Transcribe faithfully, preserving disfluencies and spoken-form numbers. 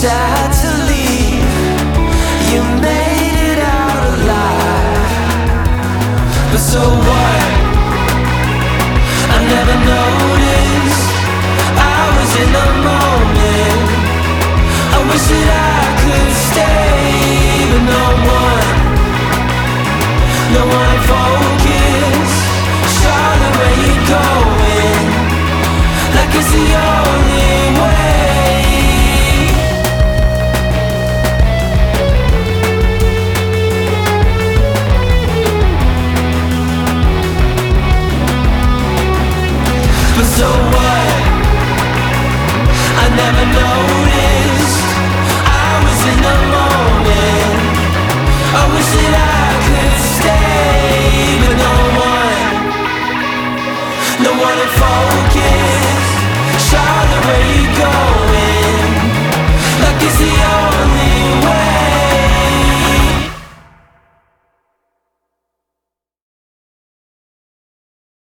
sad to leave. You made it out alive, but so what? I never noticed. I was in the moment. I wish that I could stay, but no one, no one focus. Charlotte, where you going? Like it's the only way. But so what? I never know.